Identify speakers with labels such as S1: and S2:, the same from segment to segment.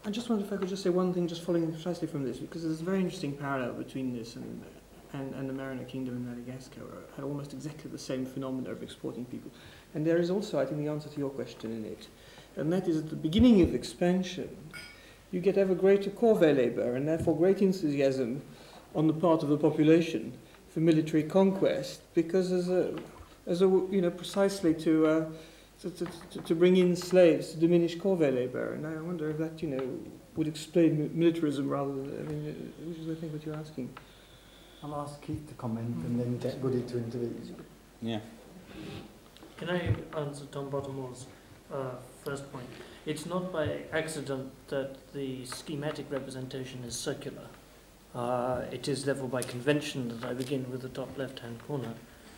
S1: I just wondered if I could just say one thing, just following precisely from this, because there's a very interesting parallel between this and the Mariner Kingdom in Madagascar, where had almost exactly the same phenomena of exporting people. And there is also, I think, the answer to your question in it, and that is at the beginning of expansion, you get ever greater corvée labor, and therefore great enthusiasm on the part of the population for military conquest, because precisely to bring in slaves to diminish corvée labor. And I wonder if that, would explain militarism rather than, which is, I think, what you're asking.
S2: I'll ask Keith to comment and then get Woody to intervene.
S3: Yeah.
S4: Can I answer Tom Bottomore's first point? It's not by accident that the schematic representation is circular. It is therefore by convention that I begin with the top left-hand corner.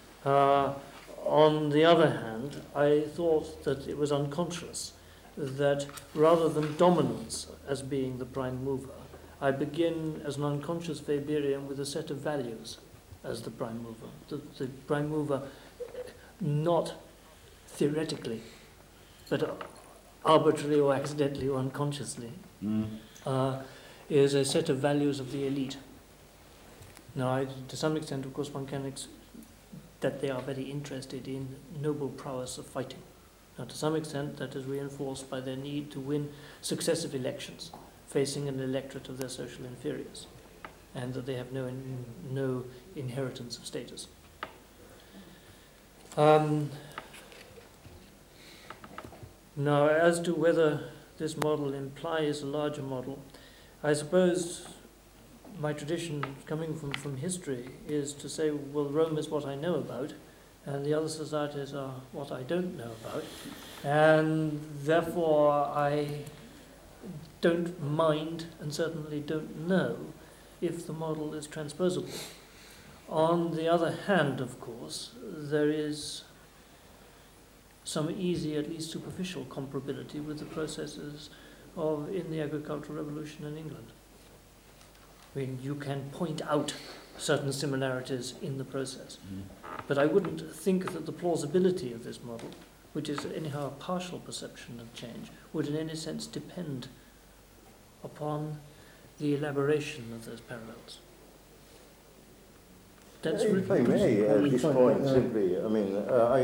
S4: On the other hand, I thought that it was unconscious that rather than dominance as being the prime mover, I begin as an unconscious Weberian with a set of values as the prime mover. The prime mover, not theoretically, but arbitrarily or accidentally or unconsciously, is a set of values of the elite. Now, to some extent, of course, one can that they are very interested in noble prowess of fighting. Now, to some extent, that is reinforced by their need to win successive elections, facing an electorate of their social inferiors, and that they have no inheritance of status. Now, as to whether this model implies a larger model, I suppose my tradition coming from history is to say, well, Rome is what I know about, and the other societies are what I don't know about, and therefore I don't mind and certainly don't know if the model is transposable. On the other hand, of course, there is some easy, at least superficial, comparability with the processes in the agricultural revolution in England. I mean, you can point out certain similarities in the process. But I wouldn't think that the plausibility of this model, which is anyhow a partial perception of change, would in any sense depend upon the elaboration of those parallels. That's
S5: if I may, at this point, simply, I mean,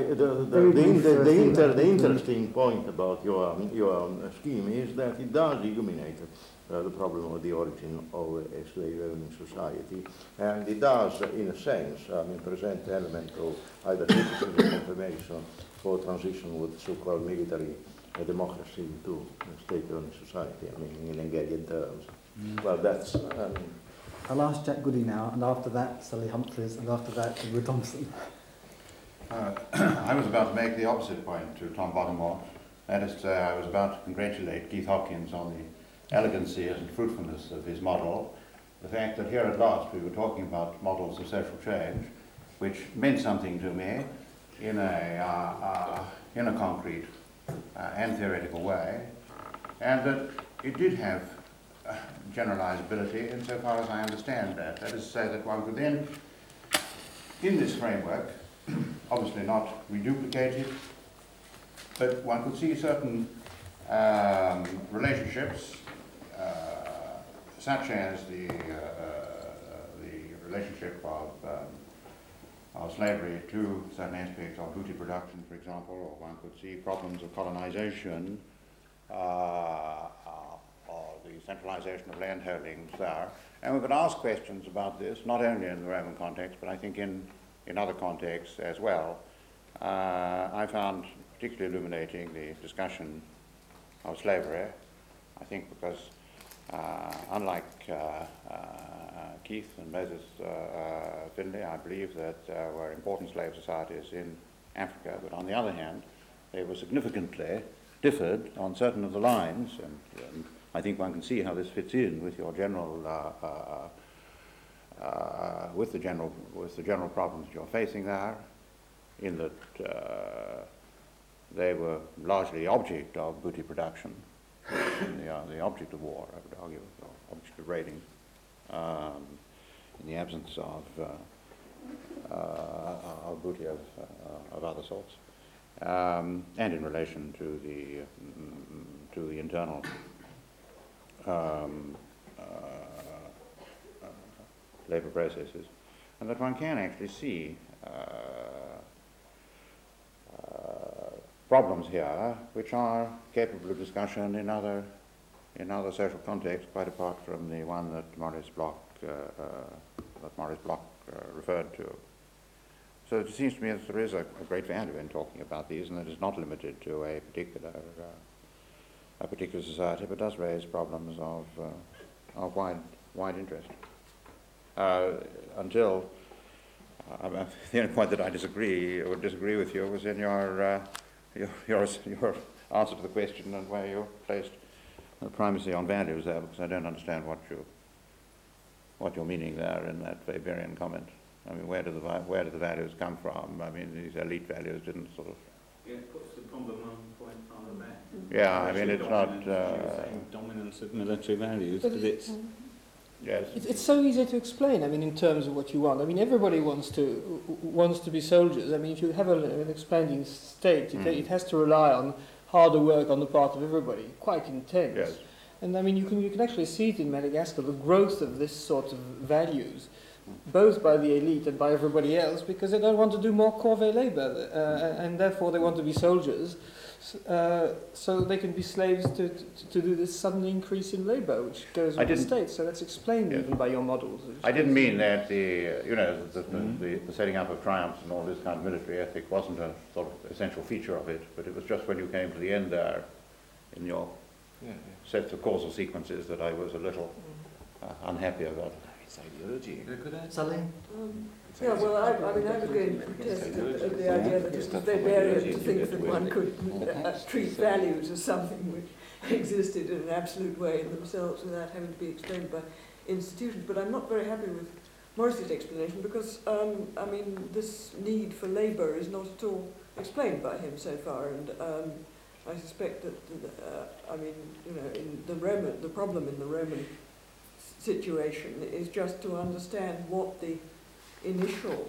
S5: the interesting point about your scheme is that it does illuminate the problem of the origin of a slave-owning society, and it does, in a sense, present the element of either criticism or confirmation for transition with so-called military democracy to a state-owning society, I mean, in Hegelian terms. Well, that's...
S2: I'll ask Jack Goody now, and after that, Sally Humphreys, and after that, Edward Thompson.
S6: I was about to make the opposite point to Tom Bottomore. That is to say, I was about to congratulate Keith Hopkins on the elegancy and fruitfulness of his model. The fact that here at last we were talking about models of social change, which meant something to me in a concrete and theoretical way, and that it did have generalizability insofar as I understand that. That is to say that one could then, in this framework, obviously not reduplicate it, but one could see certain relationships, such as the relationship of slavery to certain aspects of booty production, for example, or one could see problems of colonization, or the centralization of land holdings there. And we could ask questions about this, not only in the Roman context, but I think in other contexts as well. I found particularly illuminating the discussion of slavery, I think because unlike Keith and Moses Finlay, I believe that there were important slave societies in Africa, but on the other hand, they were significantly differed on certain of the lines, and I think one can see how this fits in with your general, with the general problems you're facing there, in that they were largely the object of booty production, the object of war, I would argue, or object of raiding, in the absence of booty of other sorts, and in relation to the internal um, labour processes, and that one can actually see problems here which are capable of discussion in other social contexts, quite apart from the one that Maurice Bloch referred to. So it seems to me that there is a great value in talking about these, and that it's not limited to a particular society, but does raise problems of wide interest. Until the only point that I would disagree with you was in your answer to the question and where you placed the primacy on values there, because I don't understand what you're meaning there in that Weberian comment. I mean, where do the values come from? I mean, these elite values didn't sort of.
S3: Yeah, it puts the problem 1 point farther back.
S6: Yeah, I mean, it's not.
S3: Dominance of military values,
S1: But
S3: because it's.
S6: Yes.
S1: It's so easy to explain. I mean, in terms of what you want. I mean, everybody wants to be soldiers. I mean, if you have an expanding state, it has to rely on harder work on the part of everybody, quite intense.
S6: Yes.
S1: And I mean, you can actually see it in Madagascar, the growth of this sort of values, both by the elite and by everybody else, because they don't want to do more corvée labour, and therefore they want to be soldiers, so they can be slaves to do this sudden increase in labour, which goes with the state. So that's explained even by your models.
S6: I didn't mean that the setting up of triumphs and all this kind of military ethic wasn't a sort of essential feature of it, but it was just when you came to the end there in your sets of causal sequences that I was a little unhappy about.
S3: It's ideology.
S2: Sally?
S7: Yeah, well, I mean, I was going to protest at the idea that it was Weberian to think that one could treat values as something which existed in an absolute way in themselves without having to be explained by institutions. But I'm not very happy with Morris's explanation because, I mean, this need for labour is not at all explained by him so far, and I suspect that, I mean, you know, in the problem in the Roman situation is just to understand what the initial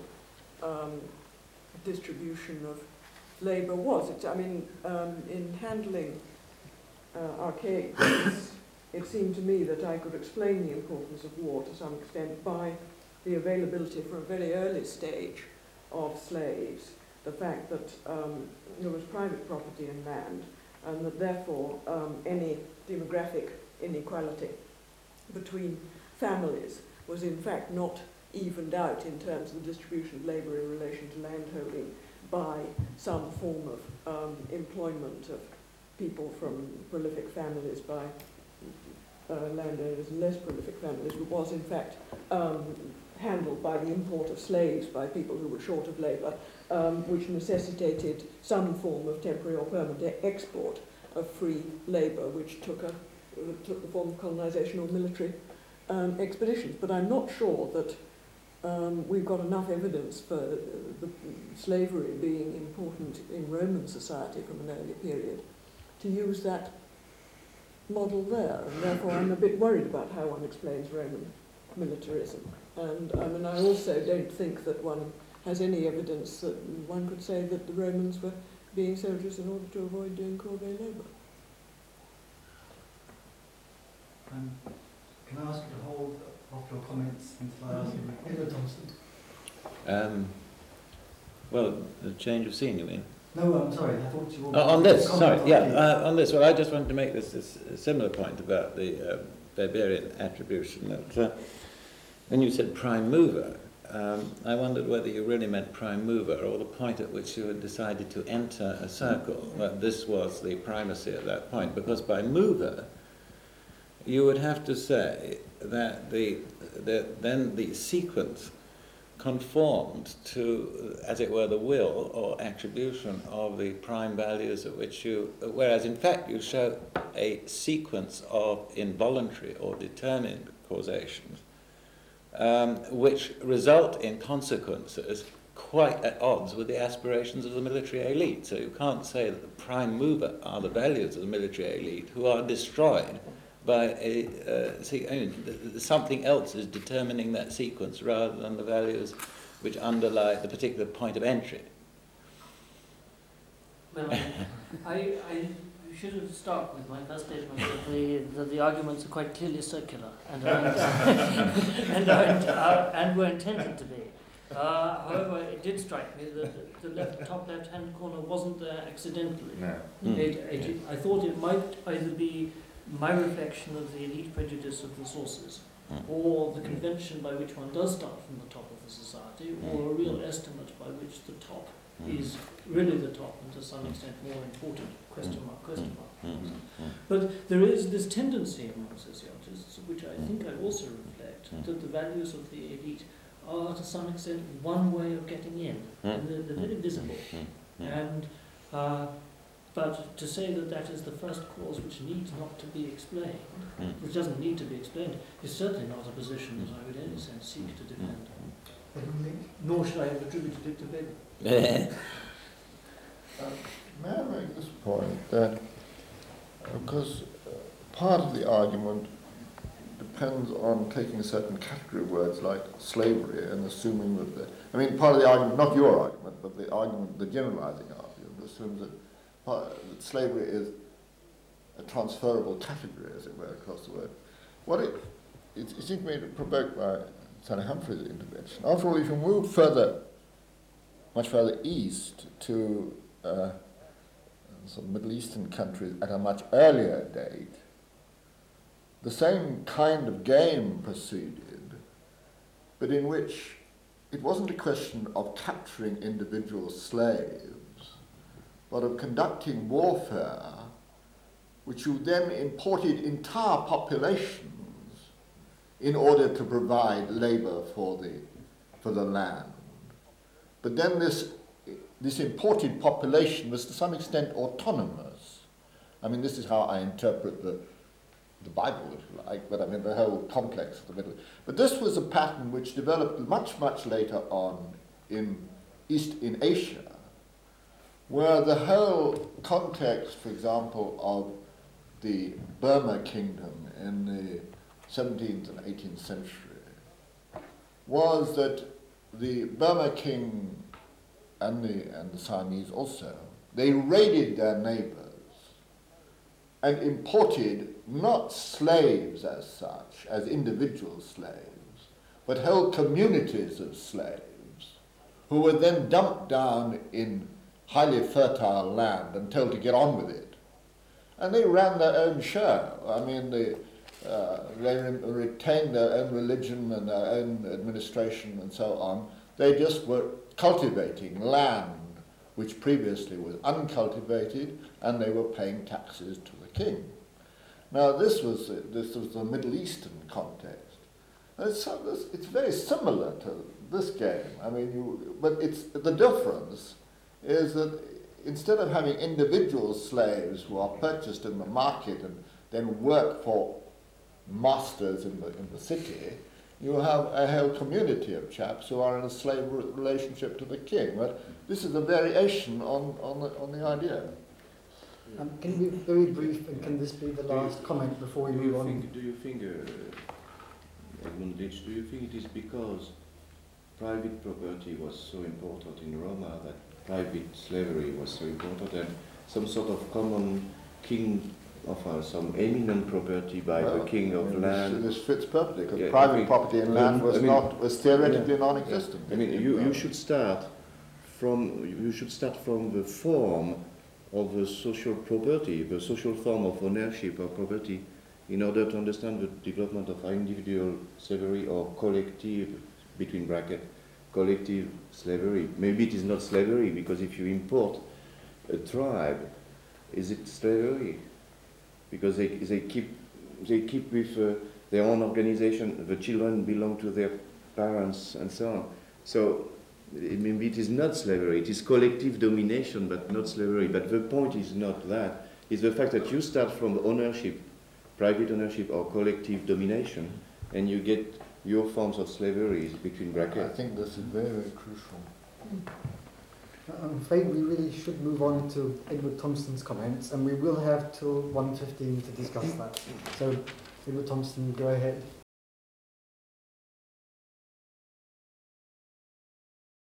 S7: distribution of labour was. I mean, in handling archaic days, it seemed to me that I could explain the importance of war to some extent by the availability from a very early stage of slaves, the fact that there was private property in land, and that therefore any demographic inequality between families was in fact not evened out in terms of the distribution of labour in relation to landholding by some form of employment of people from prolific families by landowners and less prolific families, but was in fact handled by the import of slaves by people who were short of labour, which necessitated some form of temporary or permanent export of free labour, which took the form of colonisation or military expeditions. But I'm not sure that we've got enough evidence for the slavery being important in Roman society from an early period to use that model there, and therefore I'm a bit worried about how one explains Roman militarism. And I mean, I also don't think that one has any evidence that one could say that the Romans were being soldiers in order to avoid doing corvée labour.
S2: Can I ask you to hold off your comments until I ask you? Edward Thompson.
S3: Well, the change of scene, you mean?
S2: No, I'm sorry, I thought you were...
S3: On this, sorry, on this. Well, I just wanted to make this similar point about the Weberian attribution. That when you said prime mover, I wondered whether you really meant prime mover or the point at which you had decided to enter a circle, that this was the primacy at that point, because by mover, you would have to say that then the sequence conformed to, as it were, the will or attribution of the prime values at which you, whereas in fact you show a sequence of involuntary or determined causations which result in consequences quite at odds with the aspirations of the military elite. So you can't say that the prime mover are the values of the military elite who are destroyed by something else is determining that sequence rather than the values which underlie the particular point of entry.
S4: Well, I should have started with my first statement that the arguments are quite clearly circular and and were intended to be. However, it did strike me that the top left-hand corner wasn't there accidentally.
S3: No.
S4: I thought it might either be my reflection of the elite prejudice of the sources, or the convention by which one does start from the top of the society, or a real estimate by which the top is really the top and to some extent more important, question mark. But there is this tendency among sociologists, which I think I also reflect, that the values of the elite are to some extent one way of getting in, and they're very visible. And but to say that that is the first cause which needs not to be explained, which doesn't need to be explained, is certainly not a position that I would in any sense seek to defend. Nor should I have attributed it to Weber.
S5: May I make this point that, because part of the argument depends on taking a certain category of words like slavery and assuming that part of the argument, not your argument, but the argument, the generalizing argument, assumes that slavery is a transferable category, as it were, across the world. It seems to me provoked by Sally Humphrey's intervention. After all, if you move much further east to some Middle Eastern countries at a much earlier date, the same kind of game proceeded, but in which it wasn't a question of capturing individual slaves, but of conducting warfare, which you then imported entire populations in order to provide labour for the land. But then this imported population was to some extent autonomous. This is how I interpret the Bible, if you like, but the whole complex of the Middle East. But this was a pattern which developed much, much later on in Asia, where the whole context, for example, of the Burma kingdom in the 17th and 18th century was that the Burma king and the Siamese also, they raided their neighbors and imported not slaves as such, as individual slaves, but whole communities of slaves who were then dumped down in highly fertile land and told to get on with it. And they ran their own show. They retained their own religion and their own administration and so on. They just were cultivating land which previously was uncultivated, and they were paying taxes to the king. Now this was the Middle Eastern context. It's very similar to this game. But the difference is that instead of having individual slaves who are purchased in the market and then work for masters in the city, you have a whole community of chaps who are in a slave relationship to the king. But this is a variation on the idea.
S2: Can you be very brief, and can this be the last comment before we move on?
S8: Do you think, Edmund Leach, do you think it is because private property was so important in Roma, that private slavery was so important, and some sort of common king of some eminent property by the king of land?
S5: This fits perfectly, because private property in land was theoretically non-existent.
S8: You should start from the form of the social property, the social form of ownership of property, in order to understand the development of individual slavery or collective, between brackets, collective slavery. Maybe it is not slavery, because if you import a tribe, is it slavery? Because they keep with their own organization, the children belong to their parents and so on. So maybe it is not slavery, it is collective domination, but not slavery. But the point is not that, it's the fact that you start from ownership, private ownership or collective domination, and you get your forms of slavery between brackets.
S5: I think this is very, very crucial.
S2: I'm afraid we really should move on to Edward Thompson's comments, and we will have till 1:15 to discuss that. So, Edward Thompson, go ahead.